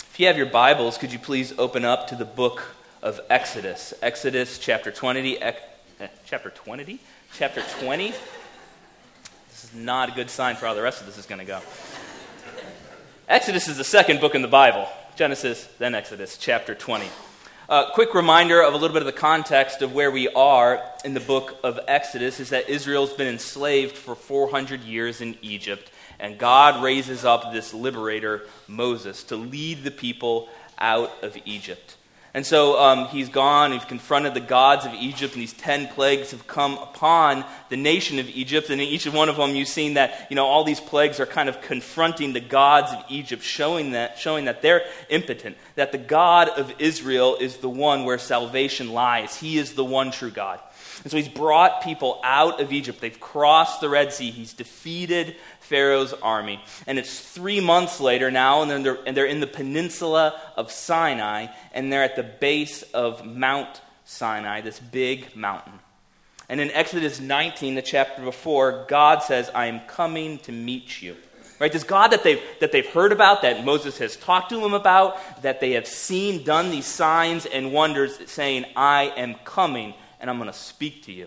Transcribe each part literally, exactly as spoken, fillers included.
If you have your Bibles, could you please open up to the book of Exodus? Exodus chapter twenty. Ec- eh, chapter twenty? Chapter twenty? This is not a good sign for how the rest of this is going to go. Exodus is the second book in the Bible. Genesis, then Exodus, chapter twenty. A uh, quick reminder of a little bit of the context of where we are in the book of Exodus is that Israel's been enslaved for four hundred years in Egypt, and God raises up this liberator, Moses, to lead the people out of Egypt. And so um, he's gone, he's confronted the gods of Egypt, and these ten plagues have come upon the nation of Egypt. And in each one of them, you've seen that, you know, all these plagues are kind of confronting the gods of Egypt, showing that, showing that they're impotent, that the God of Israel is the one where salvation lies. He is the one true God. And so he's brought people out of Egypt. They've crossed the Red Sea. He's defeated Pharaoh's army. And it's three months later now, and they're, and they're in the peninsula of Sinai, and they're at the base of Mount Sinai, this big mountain. And in Exodus nineteen, the chapter before, God says, I am coming to meet you. Right? This God that they've, that they've heard about, that Moses has talked to them about, that they have seen, done these signs and wonders, saying, I am coming, and I'm going to speak to you.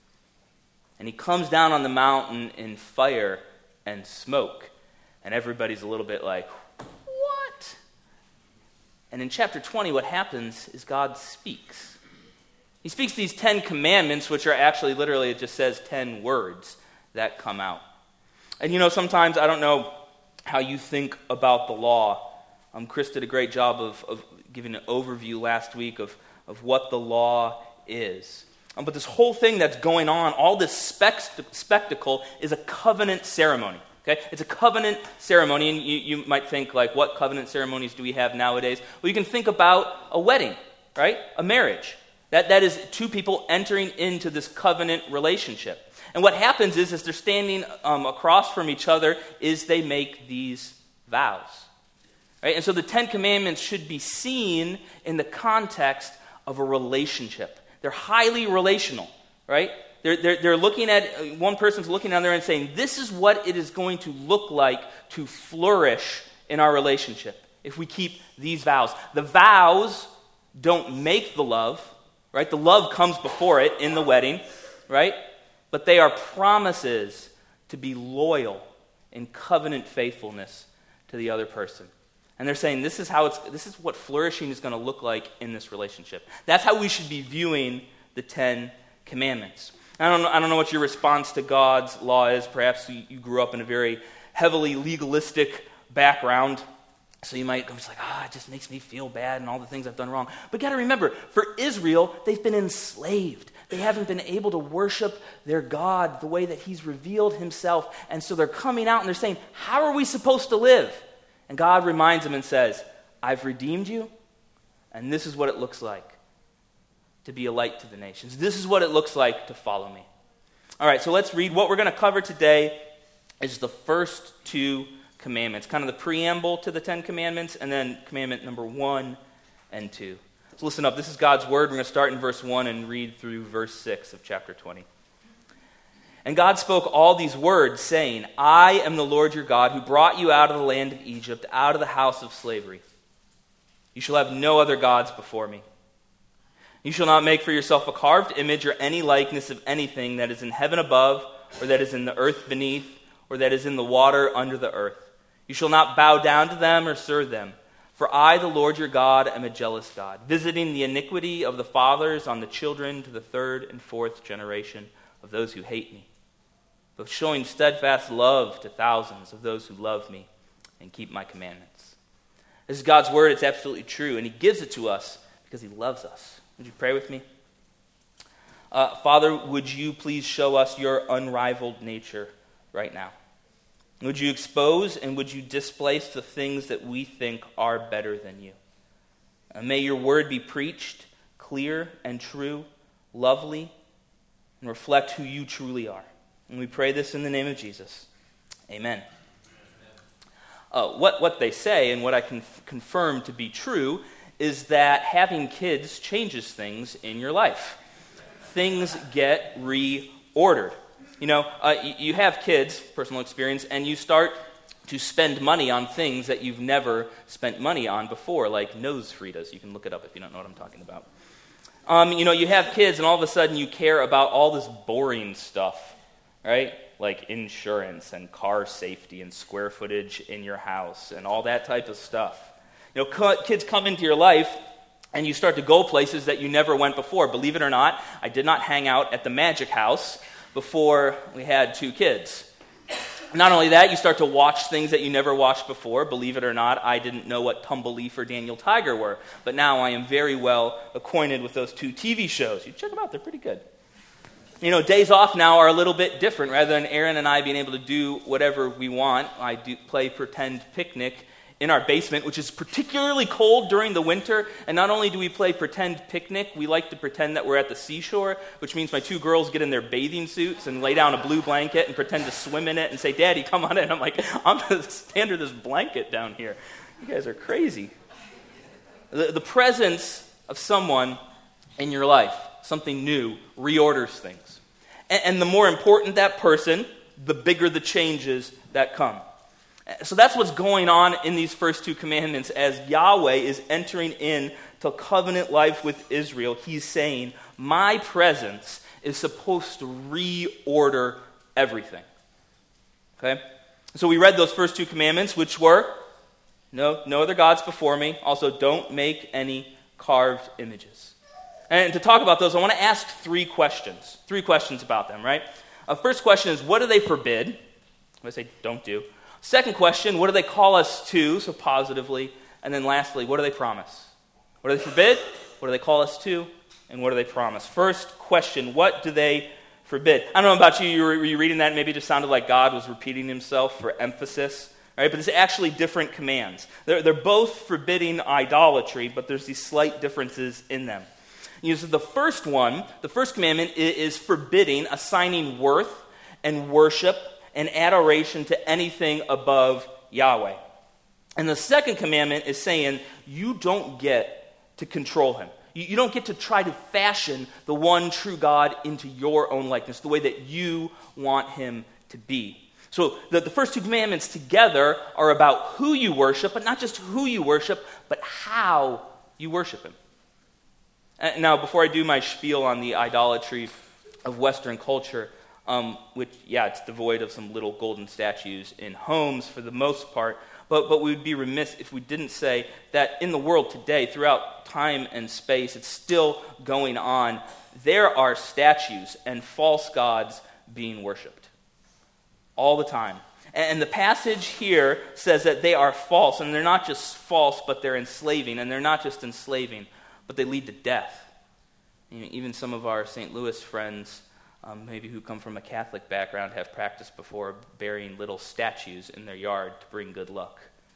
And he comes down on the mountain in fire and smoke. And everybody's a little bit like, what? And in chapter twenty, what happens is God speaks. He speaks these Ten Commandments, which are actually literally, it just says ten words that come out. And you know, sometimes, I don't know how you think about the law. Um, Chris did a great job of, of giving an overview last week of, of what the law is. Um, but this whole thing that's going on, all this spect- spectacle is a covenant ceremony. Okay, it's a covenant ceremony, and you, you might think, like, what covenant ceremonies do we have nowadays? Well, you can think about a wedding, right? A marriage. That that is two people entering into this covenant relationship. And what happens is, as they're standing um, across from each other, is they make these vows. Right? And so the Ten Commandments should be seen in the context of a relationship. They're highly relational, right? They're, they're, they're looking at, one person's looking down there and saying, this is what it is going to look like to flourish in our relationship if we keep these vows. The vows don't make the love, right? The love comes before it in the wedding, right? But they are promises to be loyal in covenant faithfulness to the other person. And they're saying this is how it's this is what flourishing is going to look like in this relationship. That's how we should be viewing the Ten Commandments. I don't know, I don't know what your response to God's law is. Perhaps you, you grew up in a very heavily legalistic background. So you might go, it's like, ah, oh, it just makes me feel bad and all the things I've done wrong. But you got to remember, for Israel, they've been enslaved. They haven't been able to worship their God the way that he's revealed himself. And so they're coming out and they're saying, how are we supposed to live? And God reminds them and says, I've redeemed you, and this is what it looks like to be a light to the nations. This is what it looks like to follow me. All right, so let's read. What we're going to cover today is the first two commandments, kind of the preamble to the Ten Commandments, and then commandment number one and two. So listen up. This is God's word. We're going to start in verse one and read through verse six of chapter twenty. And God spoke all these words, saying, I am the Lord your God, who brought you out of the land of Egypt, out of the house of slavery. You shall have no other gods before me. You shall not make for yourself a carved image or any likeness of anything that is in heaven above, or that is in the earth beneath, or that is in the water under the earth. You shall not bow down to them or serve them. For I, the Lord your God, am a jealous God, visiting the iniquity of the fathers on the children to the third and fourth generation of those who hate me, but showing steadfast love to thousands of those who love me and keep my commandments. This is God's word. It's absolutely true, and he gives it to us because he loves us. Would you pray with me? Uh, Father, would you please show us your unrivaled nature right now? Would you expose and would you displace the things that we think are better than you? Uh, may your word be preached clear and true, lovely, and reflect who you truly are. And we pray this in the name of Jesus. Amen. Uh, what, what they say, and what I can f- confirm to be true, is that having kids changes things in your life. Things get reordered. You know, uh, you, you have kids, personal experience, and you start to spend money on things that you've never spent money on before, like nose Fritas. You can look it up if you don't know what I'm talking about. Um, you know, you have kids, and all of a sudden you care about all this boring stuff, right? Like insurance and car safety and square footage in your house and all that type of stuff. You know, kids come into your life, and you start to go places that you never went before. Believe it or not, I did not hang out at the Magic House before we had two kids. Not only that, you start to watch things that you never watched before. Believe it or not, I didn't know what Tumbleleaf or Daniel Tiger were, but now I am very well acquainted with those two T V shows. You check them out, they're pretty good. You know, days off now are a little bit different. Rather than Aaron and I being able to do whatever we want, I do play pretend picnic in our basement, which is particularly cold during the winter. And not only do we play pretend picnic, we like to pretend that we're at the seashore, which means my two girls get in their bathing suits and lay down a blue blanket and pretend to swim in it and say, "Daddy, come on in." I'm like, I'm going to stand under this blanket down here. You guys are crazy. The, the presence of someone in your life, something new, reorders things. And, and the more important that person, the bigger the changes that come. So that's what's going on in these first two commandments as Yahweh is entering into covenant life with Israel. He's saying, my presence is supposed to reorder everything. Okay? So we read those first two commandments, which were, no, no other gods before me. Also, don't make any carved images. And to talk about those, I want to ask three questions. Three questions about them, right? Uh, first question is, what do they forbid? I say, don't do. Second question, what do they call us to, so positively? And then lastly, what do they promise? What do they forbid? What do they call us to? And what do they promise? First question, what do they forbid? I don't know about you, you were, were you reading that, and maybe it just sounded like God was repeating himself for emphasis, right? But it's actually different commands. They're, they're both forbidding idolatry, but there's these slight differences in them. You know, so the first one, the first commandment is, is forbidding assigning worth and worship and adoration to anything above Yahweh. And the second commandment is saying you don't get to control him. You, you don't get to try to fashion the one true God into your own likeness, the way that you want him to be. So the, the first two commandments together are about who you worship, but not just who you worship, but how you worship him. And now, before I do my spiel on the idolatry of Western culture, Um, which, yeah, it's devoid of some little golden statues in homes for the most part, but, but we would be remiss if we didn't say that in the world today, throughout time and space, it's still going on. There are statues and false gods being worshipped all the time. And, and the passage here says that they are false, and they're not just false, but they're enslaving, and they're not just enslaving, but they lead to death. You know, even some of our Saint Louis friends, Um, maybe who come from a Catholic background, have practiced before burying little statues in their yard to bring good luck.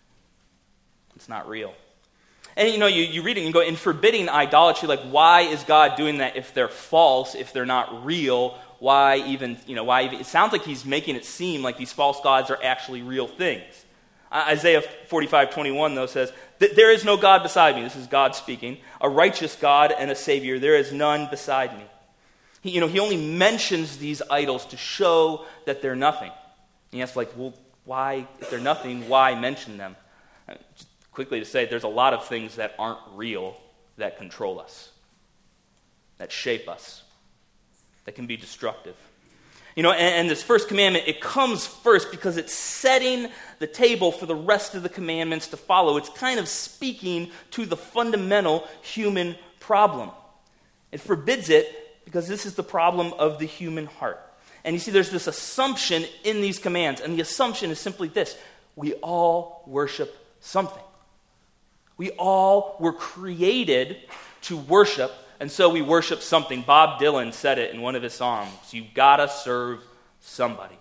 It's not real. And you know, you, you read it and you go, in forbidding idolatry, like why is God doing that if they're false, if they're not real? Why even, you know, why even, it sounds like he's making it seem like these false gods are actually real things. Uh, Isaiah forty-five twenty-one, though, says, there is no God beside me. This is God speaking. A righteous God and a Savior. There is none beside me. He, you know, he only mentions these idols to show that they're nothing. And he asks, like, well, why, if they're nothing, why mention them? Uh, just quickly to say, there's a lot of things that aren't real that control us, that shape us, that can be destructive. You know, and, and this first commandment, it comes first because it's setting the table for the rest of the commandments to follow. It's kind of speaking to the fundamental human problem. It forbids it because this is the problem of the human heart. And you see, there's this assumption in these commands, and the assumption is simply this: we all worship something. We all were created to worship, and so we worship something. Bob Dylan said it in one of his songs: you gotta serve somebody.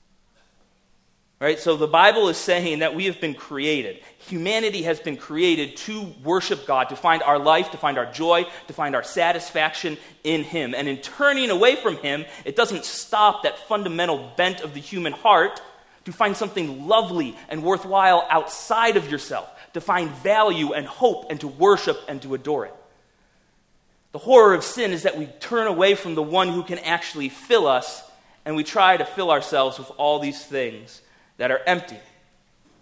Right? So the Bible is saying that we have been created. Humanity has been created to worship God, to find our life, to find our joy, to find our satisfaction in him. And in turning away from him, it doesn't stop that fundamental bent of the human heart to find something lovely and worthwhile outside of yourself, to find value and hope and to worship and to adore it. The horror of sin is that we turn away from the one who can actually fill us, and we try to fill ourselves with all these things that are empty.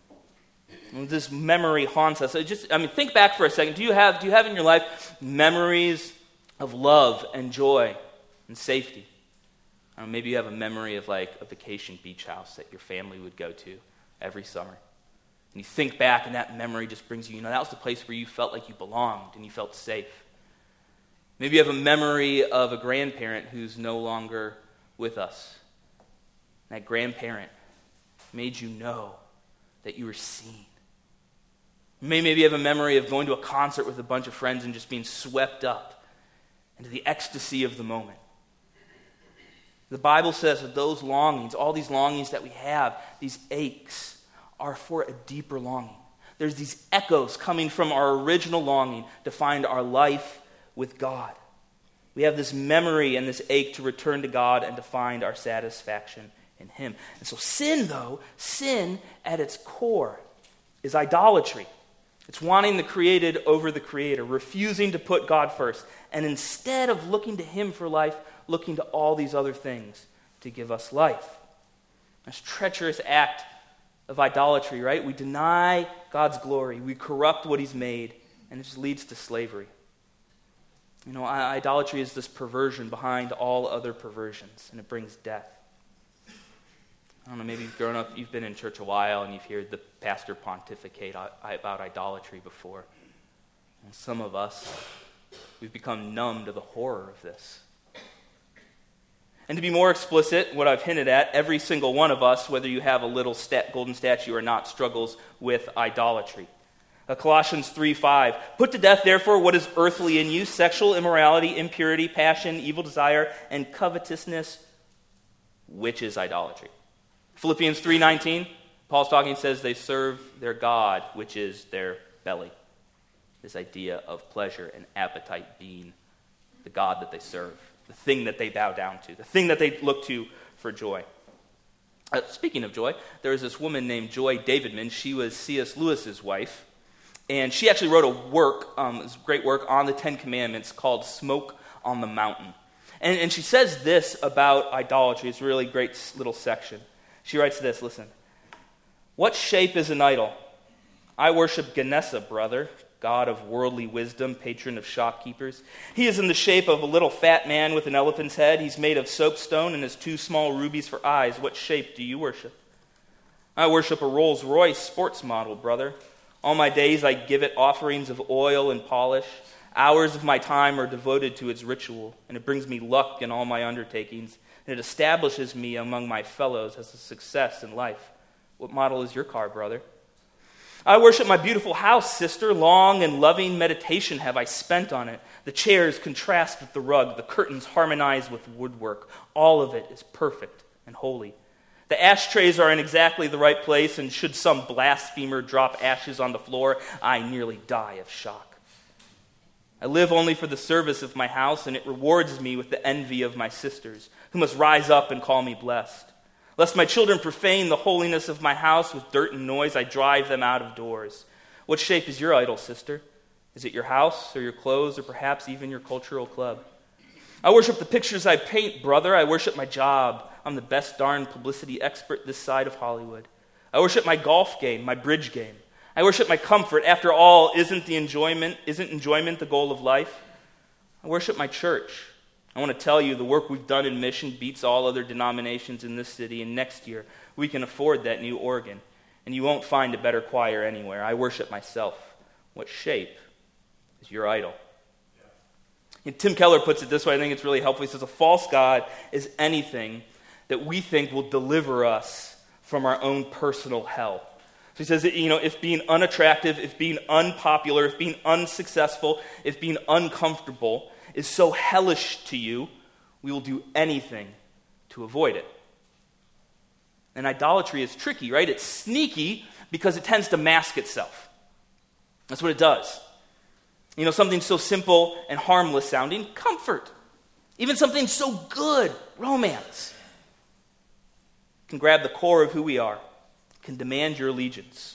This memory haunts us. So just, I mean, think back for a second. Do you have, do you have in your life memories of love and joy and safety? I don't know, maybe you have a memory of like a vacation beach house that your family would go to every summer. And you think back, and that memory just brings you, you know, that was the place where you felt like you belonged and you felt safe. Maybe you have a memory of a grandparent who's no longer with us. That grandparent made you know that you were seen. Maybe you have a memory of going to a concert with a bunch of friends and just being swept up into the ecstasy of the moment. The Bible says that those longings, all these longings that we have, these aches, are for a deeper longing. There's these echoes coming from our original longing to find our life with God. We have this memory and this ache to return to God and to find our satisfaction in Him. And so sin, though, sin at its core is idolatry. It's wanting the created over the creator, refusing to put God first, and instead of looking to Him for life, looking to all these other things to give us life. This treacherous act of idolatry, right? We deny God's glory, we corrupt what He's made, and it just leads to slavery. You know, idolatry is this perversion behind all other perversions, and it brings death. I don't know, maybe you've grown up, you've been in church a while, and you've heard the pastor pontificate about idolatry before. And some of us, we've become numb to the horror of this. And to be more explicit, what I've hinted at, every single one of us, whether you have a little stat, golden statue or not, struggles with idolatry. Uh, Colossians three five, put to death, therefore, what is earthly in you, sexual immorality, impurity, passion, evil desire, and covetousness, which is idolatry. Philippians three nineteen, Paul's talking, says they serve their God, which is their belly. This idea of pleasure and appetite being the God that they serve, the thing that they bow down to, the thing that they look to for joy. Uh, speaking of joy, there was this woman named Joy Davidman. She was C S Lewis's wife, and she actually wrote a work, um, this great work on the Ten Commandments called Smoke on the Mountain. And, and she says this about idolatry. It's a really great little section. She writes this, listen. What shape is an idol? I worship Ganesha, brother, god of worldly wisdom, patron of shopkeepers. He is in the shape of a little fat man with an elephant's head. He's made of soapstone and has two small rubies for eyes. What shape do you worship? I worship a Rolls Royce sports model, brother. All my days I give it offerings of oil and polish. Hours of my time are devoted to its ritual, and it brings me luck in all my undertakings. And it establishes me among my fellows as a success in life. What model is your car, brother? I worship my beautiful house, sister. Long and loving meditation have I spent on it. The chairs contrast with the rug. The curtains harmonize with woodwork. All of it is perfect and holy. The ashtrays are in exactly the right place, and should some blasphemer drop ashes on the floor, I nearly die of shock. I live only for the service of my house, and it rewards me with the envy of my sisters, who must rise up and call me blessed. Lest my children profane the holiness of my house with dirt and noise, I drive them out of doors. What shape is your idol, sister? Is it your house, or your clothes, or perhaps even your cultural club? I worship the pictures I paint, brother. I worship my job. I'm the best darn publicity expert this side of Hollywood. I worship my golf game, my bridge game. I worship my comfort. After all, isn't the enjoyment, isn't enjoyment the goal of life? I worship my church. I want to tell you the work we've done in mission beats all other denominations in this city, and next year we can afford that new organ, and you won't find a better choir anywhere. I worship myself. What shape is your idol? And Tim Keller puts it this way. I think it's really helpful. He says, a false god is anything that we think will deliver us from our own personal hell. So he says that, you know, if being unattractive, if being unpopular, if being unsuccessful, if being uncomfortable is so hellish to you, we will do anything to avoid it. And idolatry is tricky, right? It's sneaky because it tends to mask itself. That's what it does. You know, something so simple and harmless sounding, comfort. Even something so good, romance, can grab the core of who we are, can demand your allegiance.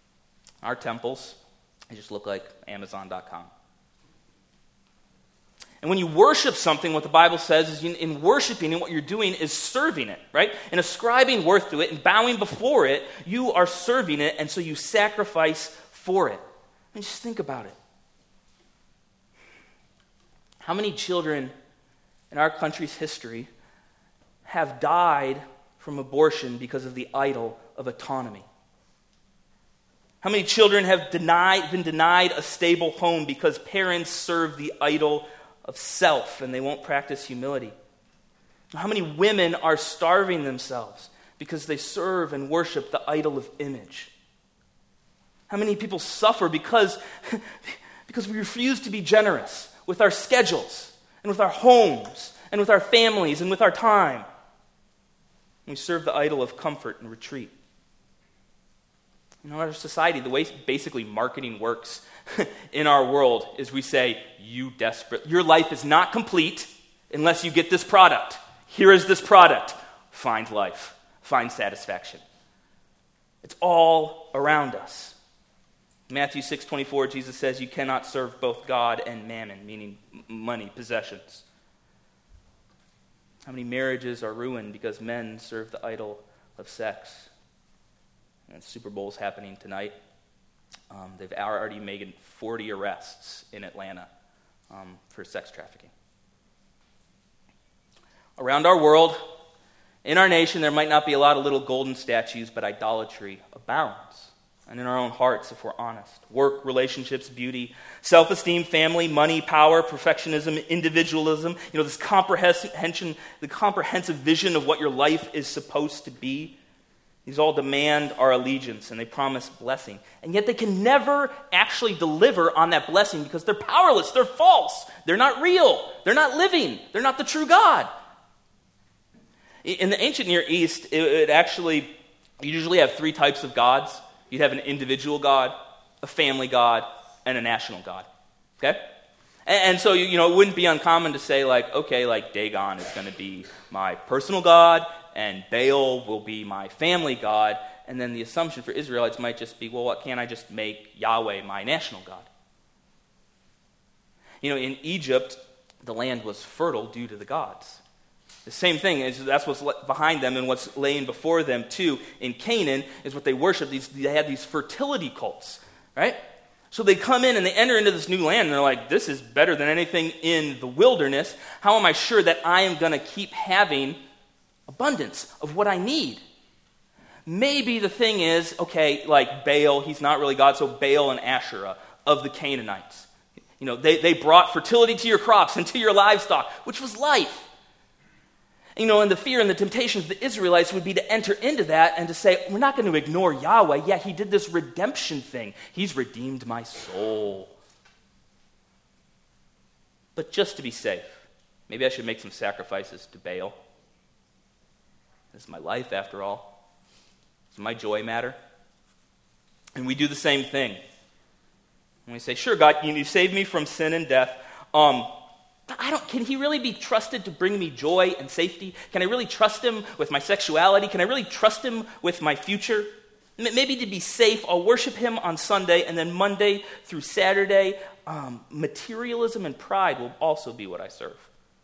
Our temples, they just look like Amazon dot com. And when you worship something, what the Bible says is you, in worshiping, and what you're doing is serving it, right? And ascribing worth to it and bowing before it, you are serving it, and so you sacrifice for it. And just think about it. How many children in our country's history have died from abortion because of the idol of autonomy? How many children have denied, been denied a stable home because parents serve the idol of self and they won't practice humility? How many women are starving themselves because they serve and worship the idol of image? How many people suffer because, because we refuse to be generous with our schedules and with our homes and with our families and with our time? We serve the idol of comfort and retreat. In our society, the way basically marketing works in our world is we say, you desperate, your life is not complete unless you get this product. Here is this product. Find life. Find satisfaction. It's all around us. Matthew six twenty-four, Jesus says you cannot serve both God and mammon, meaning money, possessions. How many marriages are ruined because men serve the idol of sex? And Super Bowl's happening tonight. Um, they've already made forty arrests in Atlanta um, for sex trafficking. Around our world, in our nation, there might not be a lot of little golden statues, but idolatry abounds. And in our own hearts, if we're honest. Work, relationships, beauty, self-esteem, family, money, power, perfectionism, individualism. You know, this comprehension, the comprehensive vision of what your life is supposed to be. These all demand our allegiance, and they promise blessing. And yet they can never actually deliver on that blessing because they're powerless, they're false, they're not real, they're not living, they're not the true God. In the ancient Near East, it, it actually, you usually have three types of gods. You'd have an individual God, a family God, and a national God. Okay? And, and so, you, you know, it wouldn't be uncommon to say, like, okay, like Dagon is going to be my personal God, and Baal will be my family God, and then the assumption for Israelites might just be, well, what can't I just make Yahweh my national God? You know, in Egypt, the land was fertile due to the gods. The same thing, is that's what's behind them and what's laying before them too. In Canaan is what they worship. These, they had these fertility cults, right? So they come in and they enter into this new land and they're like, this is better than anything in the wilderness. How am I sure that I am going to keep having abundance of what I need? Maybe the thing is, okay, like Baal, he's not really God, so Baal and Asherah of the Canaanites. You know, they, they brought fertility to your crops and to your livestock, which was life. You know, and the fear and the temptations of the Israelites would be to enter into that and to say, we're not going to ignore Yahweh. Yeah, he did this redemption thing. He's redeemed my soul. But just to be safe, maybe I should make some sacrifices to Baal. This is my life, after all. Does my joy matter? And we do the same thing. And we say, sure, God, you saved me from sin and death. Um... I don't, can he really be trusted to bring me joy and safety? Can I really trust him with my sexuality? Can I really trust him with my future? Maybe to be safe, I'll worship him on Sunday, and then Monday through Saturday, um, materialism and pride will also be what I serve.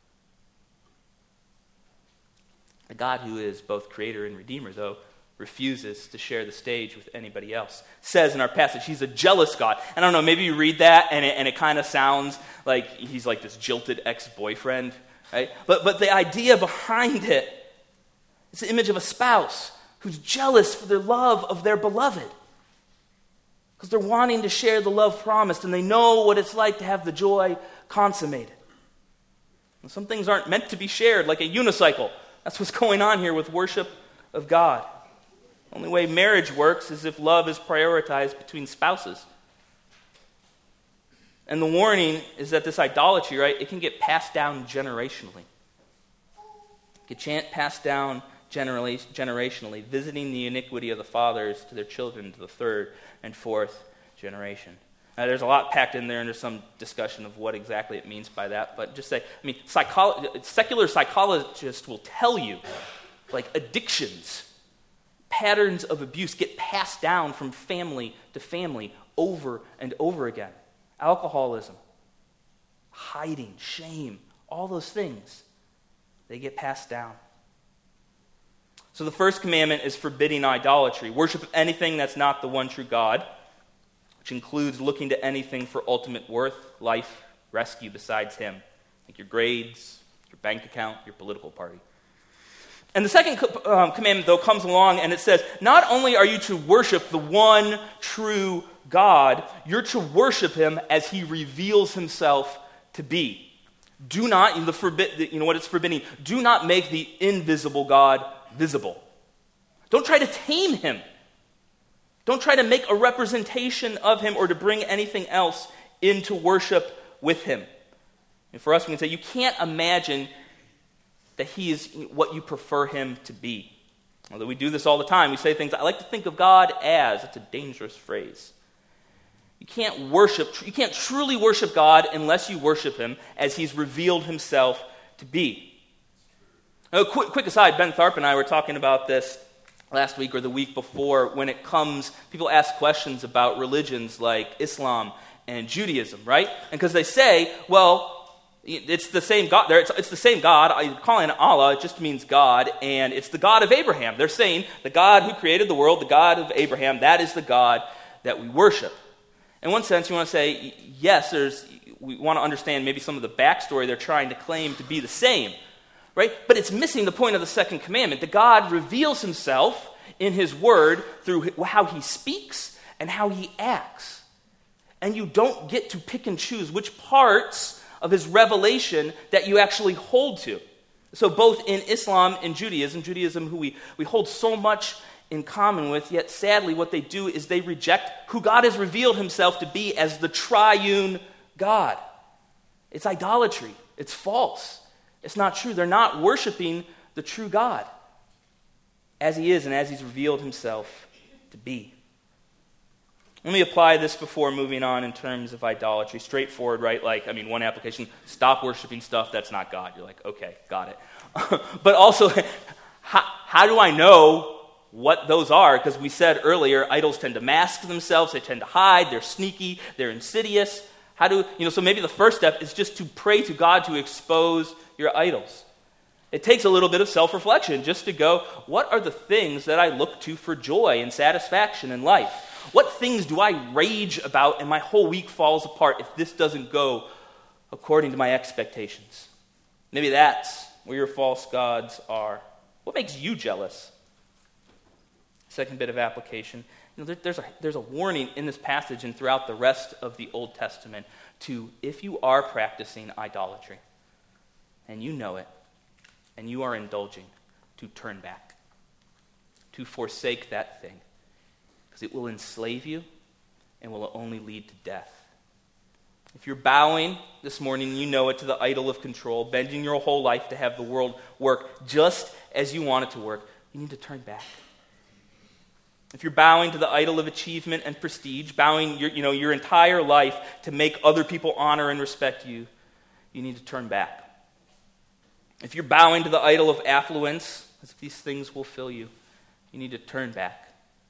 The God who is both creator and redeemer, though, refuses to share the stage with anybody else. Says in our passage, he's a jealous God. And I don't know, maybe you read that and it, and it kind of sounds like he's like this jilted ex-boyfriend, right? But, but the idea behind it, it's the image of a spouse who's jealous for the love of their beloved. Because they're wanting to share the love promised and they know what it's like to have the joy consummated. And some things aren't meant to be shared, like a unicycle. That's what's going on here with worship of God. The only way marriage works is if love is prioritized between spouses. And the warning is that this idolatry, right, it can get passed down generationally. It can passed down generationally, visiting the iniquity of the fathers to their children to the third and fourth generation. Now, there's a lot packed in there, and there's some discussion of what exactly it means by that. But just say, I mean, psycholo- secular psychologists will tell you, like addictions, patterns of abuse get passed down from family to family over and over again. Alcoholism, hiding, shame, all those things, they get passed down. So the first commandment is forbidding idolatry, worship of anything that's not the one true God, which includes looking to anything for ultimate worth, life, rescue besides him, like your grades, your bank account, your political party. And the second um, commandment, though, comes along and it says, not only are you to worship the one true God, you're to worship him as he reveals himself to be. Do not, the forbid, you know what it's forbidding, do not make the invisible God visible. Don't try to tame him. Don't try to make a representation of him or to bring anything else into worship with him. And for us, we can say, you can't imagine that he is what you prefer him to be. Although we do this all the time. We say things, I like to think of God as. It's a dangerous phrase. You can't worship, you can't truly worship God unless you worship him as he's revealed himself to be. A quick, quick aside, Ben Tharp and I were talking about this last week or the week before when it comes, people ask questions about religions like Islam and Judaism, right? And because they say, well, it's the same God. It's, it's the same God. I calling it Allah. It just means God, and it's the God of Abraham. They're saying the God who created the world, the God of Abraham, that is the God that we worship. In one sense, you want to say, yes, there's. We want to understand maybe some of the backstory they're trying to claim to be the same, right? But it's missing the point of the second commandment. That God reveals himself in his word through how he speaks and how he acts. And you don't get to pick and choose which parts of his revelation that you actually hold to. So both in Islam and Judaism, Judaism who we, we hold so much in common with, yet sadly what they do is they reject who God has revealed himself to be as the triune God. It's idolatry. It's false. It's not true. They're not worshiping the true God as he is and as he's revealed himself to be. Let me apply this before moving on in terms of idolatry. Straightforward, right? Like, I mean, one application, stop worshiping stuff that's not God. You're like, okay, got it. But also, how, how do I know what those are? Because we said earlier, idols tend to mask themselves, they tend to hide, they're sneaky, they're insidious. How do, you know, so maybe the first step is just to pray to God to expose your idols. It takes a little bit of self-reflection just to go, what are the things that I look to for joy and satisfaction in life? What things do I rage about and my whole week falls apart if this doesn't go according to my expectations? Maybe that's where your false gods are. What makes you jealous? Second bit of application. You know, there, there's, a, there's a warning in this passage and throughout the rest of the Old Testament to, if you are practicing idolatry, and you know it, and you are indulging, to turn back, to forsake that thing. Because it will enslave you and will only lead to death. If you're bowing this morning, you know it, to the idol of control, bending your whole life to have the world work just as you want it to work, you need to turn back. If you're bowing to the idol of achievement and prestige, bowing your, you know, your entire life to make other people honor and respect you, you need to turn back. If you're bowing to the idol of affluence, as if these things will fill you, you need to turn back.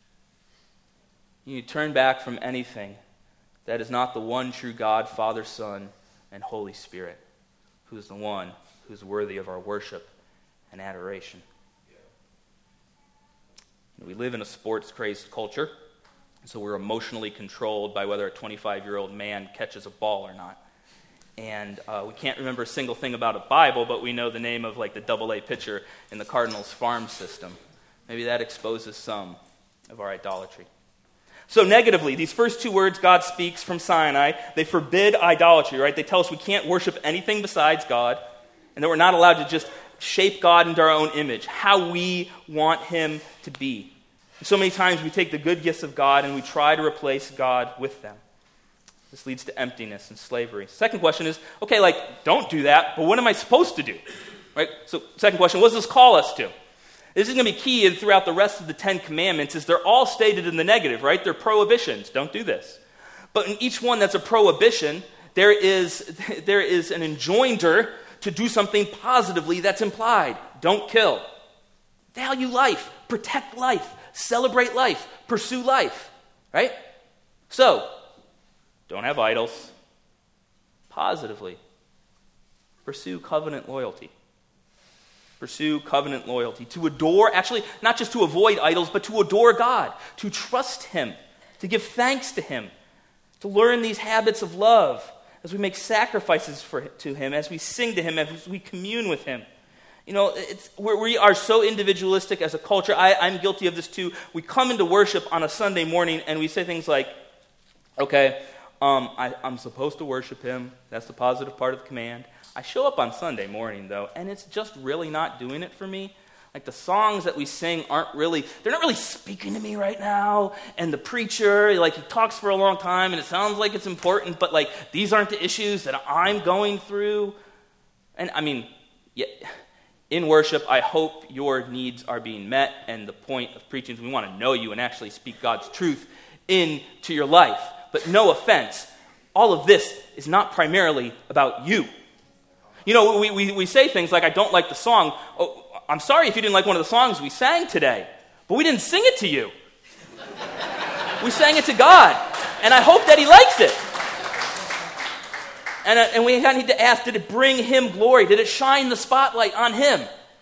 You need to turn back from anything that is not the one true God, Father, Son, and Holy Spirit, who is the one who is worthy of our worship and adoration. We live in a sports-crazed culture, so we're emotionally controlled by whether a twenty-five-year-old man catches a ball or not. And uh, we can't remember a single thing about a Bible, but we know the name of like the double A pitcher in the Cardinals farm system. Maybe that exposes some of our idolatry. So negatively, these first two words God speaks from Sinai, they forbid idolatry, right? They tell us we can't worship anything besides God, and that we're not allowed to just shape God into our own image, how we want him to be. And so many times we take the good gifts of God and we try to replace God with them. This leads to emptiness and slavery. Second question is, okay, like, don't do that, but what am I supposed to do? Right? So second question, what does this call us to? This is going to be key and throughout the rest of the Ten Commandments, is they're all stated in the negative, right? They're prohibitions. Don't do this. But in each one that's a prohibition, there is, there is an enjoinder to do something positively that's implied. Don't kill. Value life. Protect life. Celebrate life. Pursue life. Right? So, don't have idols. Positively. Pursue covenant loyalty. Pursue covenant loyalty. To adore, actually, not just to avoid idols, but to adore God, to trust Him, to give thanks to Him, to learn these habits of love as we make sacrifices for, to Him, as we sing to Him, as we commune with Him. You know, it's, we're, we are so individualistic as a culture. I, I'm guilty of this too. We come into worship on a Sunday morning and we say things like, okay, um, I, I'm supposed to worship Him. That's the positive part of the command. I show up on Sunday morning, though, and it's just really not doing it for me. Like, the songs that we sing aren't really, they're not really speaking to me right now. And the preacher, like, he talks for a long time, and it sounds like it's important, but, like, these aren't the issues that I'm going through. And, I mean, yeah, in worship, I hope your needs are being met, and the point of preaching is we want to know you and actually speak God's truth into your life. But no offense, all of this is not primarily about you. You know, we, we, we say things like, I don't like the song. Oh, I'm sorry if you didn't like one of the songs we sang today, but we didn't sing it to you. We sang it to God, and I hope that He likes it. And, uh, and we need to ask, did it bring Him glory? Did it shine the spotlight on Him?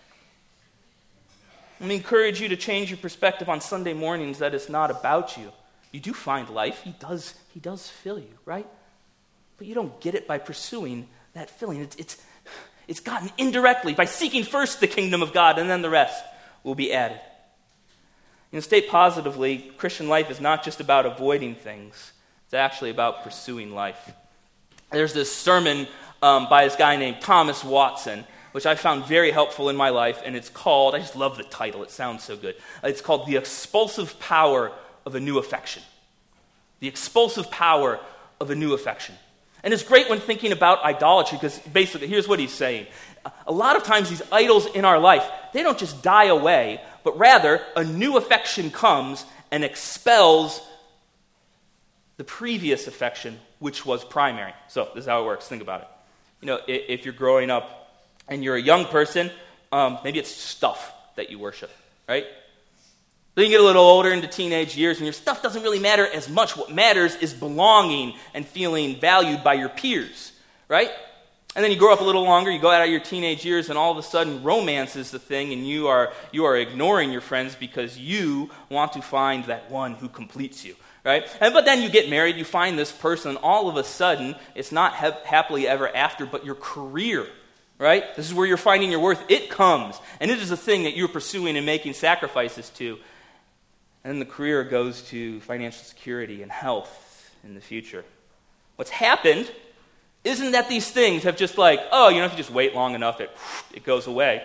Let me encourage you to change your perspective on Sunday mornings that it's not about you. You do find life. He does, he does fill you, right? But you don't get it by pursuing that filling. It's, it's, it's gotten indirectly by seeking first the kingdom of God, and then the rest will be added. You know, state positively, Christian life is not just about avoiding things. It's actually about pursuing life. There's this sermon um, by this guy named Thomas Watson, which I found very helpful in my life, and it's called, I just love the title, it sounds so good. It's called The Expulsive Power of a New Affection. The Expulsive Power of a New Affection. And it's great when thinking about idolatry, because basically, here's what he's saying. A lot of times these idols in our life, they don't just die away, but rather a new affection comes and expels the previous affection, which was primary. So this is how it works. Think about it. You know, if you're growing up and you're a young person, um, maybe it's stuff that you worship, right? Then you get a little older into teenage years, and your stuff doesn't really matter as much. What matters is belonging and feeling valued by your peers, right? And then you grow up a little longer, you go out of your teenage years, and all of a sudden romance is the thing, and you are you are ignoring your friends because you want to find that one who completes you, right? And but then you get married, you find this person, and all of a sudden, it's not ha- happily ever after, but your career, right? This is where you're finding your worth. It comes, and it is a thing that you're pursuing and making sacrifices to. And then the career goes to financial security and health in the future. What's happened isn't that these things have just like, oh, you know, if you just wait long enough, it, it goes away.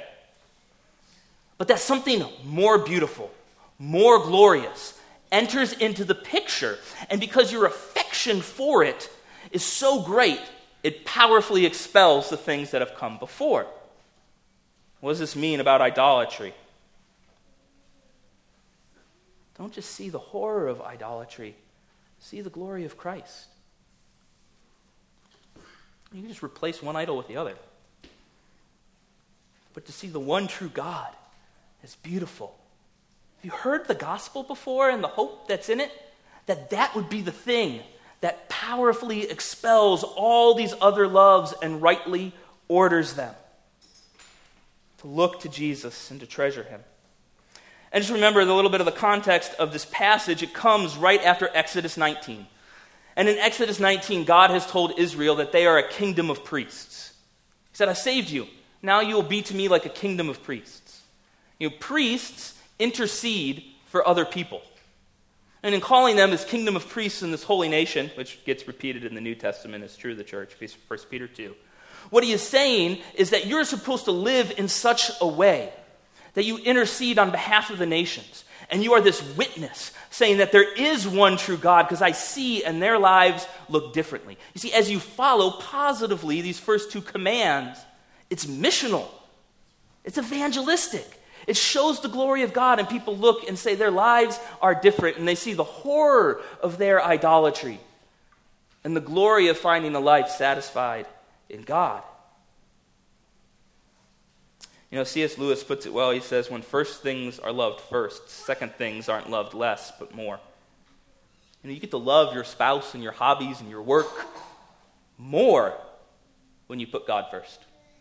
But that something more beautiful, more glorious, enters into the picture. And because your affection for it is so great, it powerfully expels the things that have come before. What does this mean about idolatry? Don't just see the horror of idolatry. See the glory of Christ. You can just replace one idol with the other. But to see the one true God is beautiful. Have you heard the gospel before and the hope that's in it? That that would be the thing that powerfully expels all these other loves and rightly orders them. To look to Jesus and to treasure Him. And just remember the little bit of the context of this passage. It comes right after Exodus nineteen. And in Exodus nineteen, God has told Israel that they are a kingdom of priests. He said, I saved you. Now you will be to me like a kingdom of priests. You know, priests intercede for other people. And in calling them this kingdom of priests in this holy nation, which gets repeated in the New Testament, is true of the church, First Peter two. What he is saying is that you're supposed to live in such a way that you intercede on behalf of the nations. And you are this witness saying that there is one true God because I see and their lives look differently. You see, as you follow positively these first two commands, it's missional. It's evangelistic. It shows the glory of God, and people look and say their lives are different, and they see the horror of their idolatry and the glory of finding a life satisfied in God. You know, C S Lewis puts it well. He says, when first things are loved first, second things aren't loved less, but more. You know, you get to love your spouse and your hobbies and your work more when you put God first.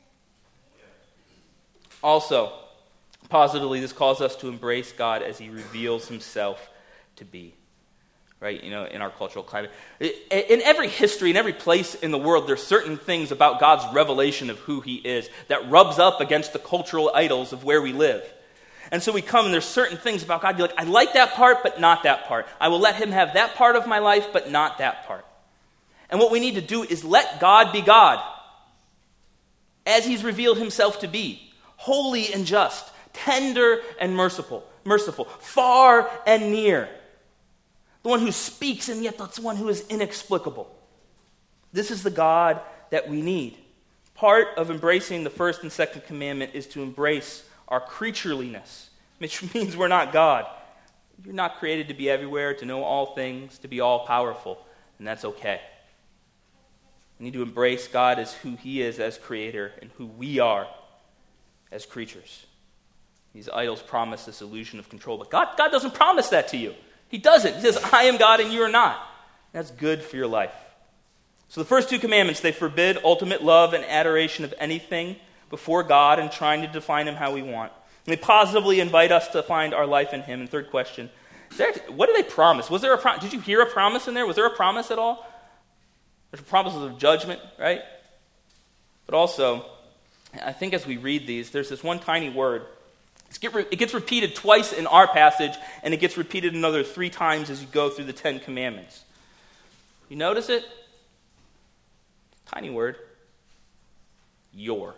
Also, positively, this calls us to embrace God as he reveals himself to be. Right, you know, in our cultural climate. In every history, in every place in the world, there's certain things about God's revelation of who he is that rubs up against the cultural idols of where we live. And so we come and there's certain things about God. You're like, I like that part, but not that part. I will let him have that part of my life, but not that part. And what we need to do is let God be God as he's revealed himself to be. Holy and just, tender and merciful, merciful, far and near. The one who speaks, and yet that's the one who is inexplicable. This is the God that we need. Part of embracing the first and second commandment is to embrace our creatureliness, which means we're not God. You're not created to be everywhere, to know all things, to be all-powerful, and that's okay. We need to embrace God as who he is as creator and who we are as creatures. These idols promise this illusion of control, but God, God doesn't promise that to you. He doesn't. He says, I am God and you are not. That's good for your life. So the first two commandments, they forbid ultimate love and adoration of anything before God and trying to define him how we want. And they positively invite us to find our life in him. And third question, is there, what did they promise? Was there a pro- Did you hear a promise in there? Was there a promise at all? There's promises of judgment, right? But also, I think as we read these, there's this one tiny word. It gets repeated twice in our passage, and it gets repeated another three times as you go through the Ten Commandments. You notice it? Tiny word. Your.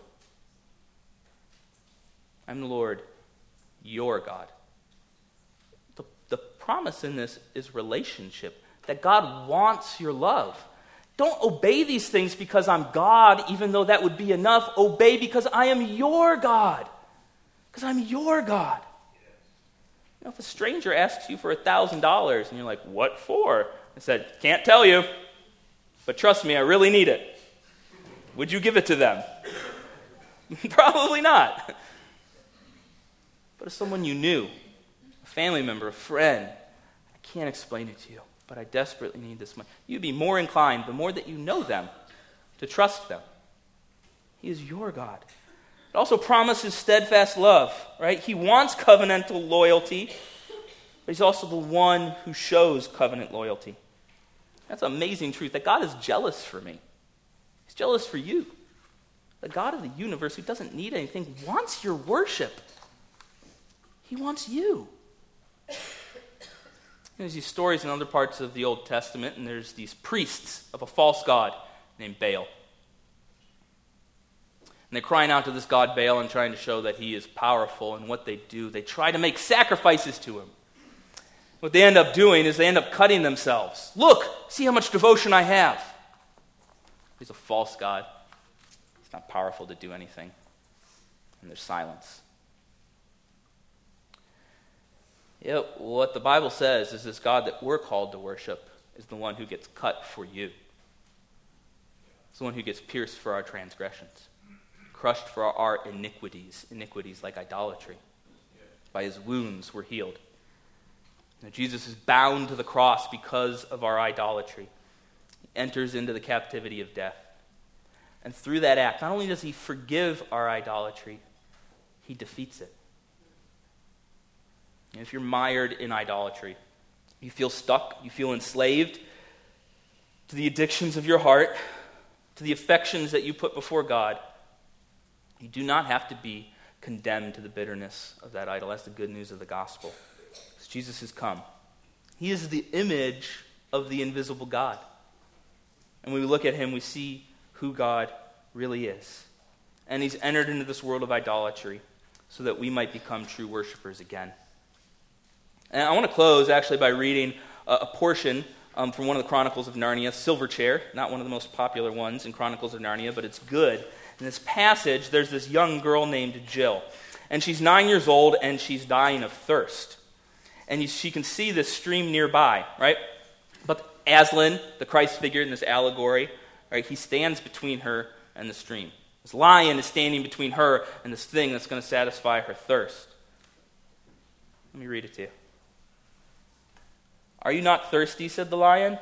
I'm the Lord, your God. The, the promise in this is relationship, that God wants your love. Don't obey these things because I'm God, even though that would be enough. Obey because I am your God. Because I'm your God. You know, if a stranger asks you for one thousand dollars and you're like, what for? I said, can't tell you, but trust me, I really need it. Would you give it to them? Probably not. But if someone you knew, a family member, a friend, I can't explain it to you, but I desperately need this money, you'd be more inclined, the more that you know them, to trust them. He is your God. It also promises steadfast love, right? He wants covenantal loyalty, but he's also the one who shows covenant loyalty. That's an amazing truth, that God is jealous for me. He's jealous for you. The God of the universe, who doesn't need anything, wants your worship. He wants you. There's these stories in other parts of the Old Testament, and there's these priests of a false god named Baal. And they're crying out to this god Baal and trying to show that he is powerful. And what they do, they try to make sacrifices to him. What they end up doing is they end up cutting themselves. Look, see how much devotion I have. He's a false god. He's not powerful to do anything. And there's silence. Yet, what the Bible says is this God that we're called to worship is the one who gets cut for you. It's the one who gets pierced for our transgressions, crushed for our iniquities, iniquities like idolatry. By his wounds we're healed. Now, Jesus is bound to the cross because of our idolatry. He enters into the captivity of death. And through that act, not only does he forgive our idolatry, he defeats it. And if you're mired in idolatry, you feel stuck, you feel enslaved to the addictions of your heart, to the affections that you put before God, you do not have to be condemned to the bitterness of that idol. That's the good news of the gospel. Because Jesus has come. He is the image of the invisible God. And when we look at him, we see who God really is. And he's entered into this world of idolatry so that we might become true worshipers again. And I want to close actually by reading a, a portion um, from one of the Chronicles of Narnia, Silverchair, not one of the most popular ones in Chronicles of Narnia, but it's good. In this passage, there's this young girl named Jill. And she's nine years old, and she's dying of thirst. And you, she can see this stream nearby, right? But Aslan, the Christ figure in this allegory, right, he stands between her and the stream. This lion is standing between her and this thing that's going to satisfy her thirst. Let me read it to you. "Are you not thirsty?" said the lion.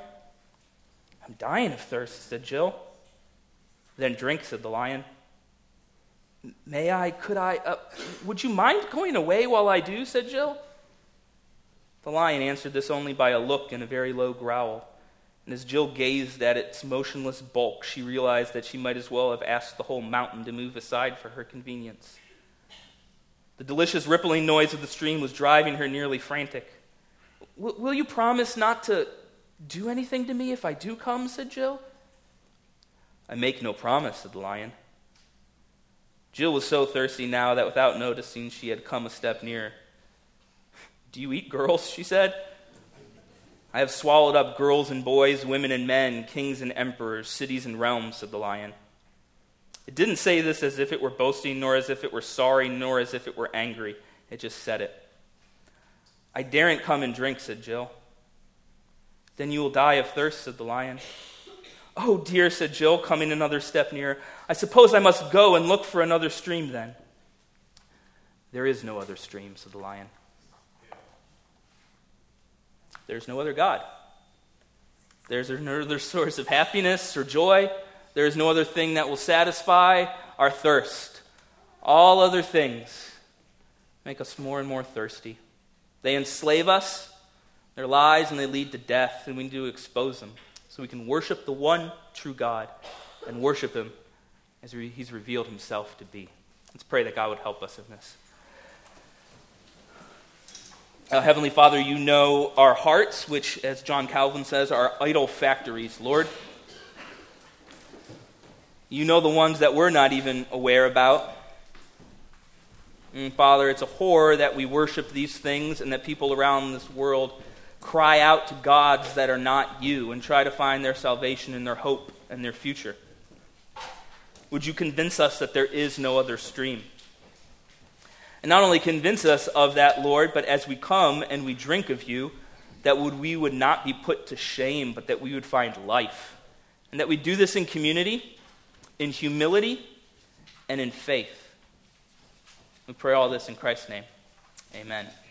"I'm dying of thirst," said Jill. "Then drink," said the lion. May I, could I, uh, would you mind going away while I do, said Jill. The lion answered this only by a look and a very low growl. And as Jill gazed at its motionless bulk, she realized that she might as well have asked the whole mountain to move aside for her convenience. The delicious rippling noise of the stream was driving her nearly frantic. Will you promise not to do anything to me if I do come, said Jill. I make no promise, said the lion. Jill was so thirsty now that without noticing she had come a step nearer. Do you eat girls, she said. I have swallowed up girls and boys, women and men, kings and emperors, cities and realms, said the lion. It didn't say this as if it were boasting, nor as if it were sorry, nor as if it were angry. It just said it. I daren't come and drink, said Jill. Then you will die of thirst, said the lion. Oh dear, said Jill, coming another step nearer. I suppose I must go and look for another stream then. There is no other stream, said the lion. There's no other God. There's no other source of happiness or joy. There is no other thing that will satisfy our thirst. All other things make us more and more thirsty. They enslave us, their lies, and they lead to death, and we need to expose them so we can worship the one true God and worship him as he's revealed himself to be. Let's pray that God would help us in this. Uh, Heavenly Father, you know our hearts, which, as John Calvin says, are idol factories, Lord. You know the ones that we're not even aware about. And Father, it's a horror that we worship these things and that people around this world cry out to gods that are not you and try to find their salvation and their hope and their future. Would you convince us that there is no other stream? And not only convince us of that, Lord, but as we come and we drink of you, that would, we would not be put to shame, but that we would find life. And that we do this in community, in humility, and in faith. We pray all this in Christ's name. Amen.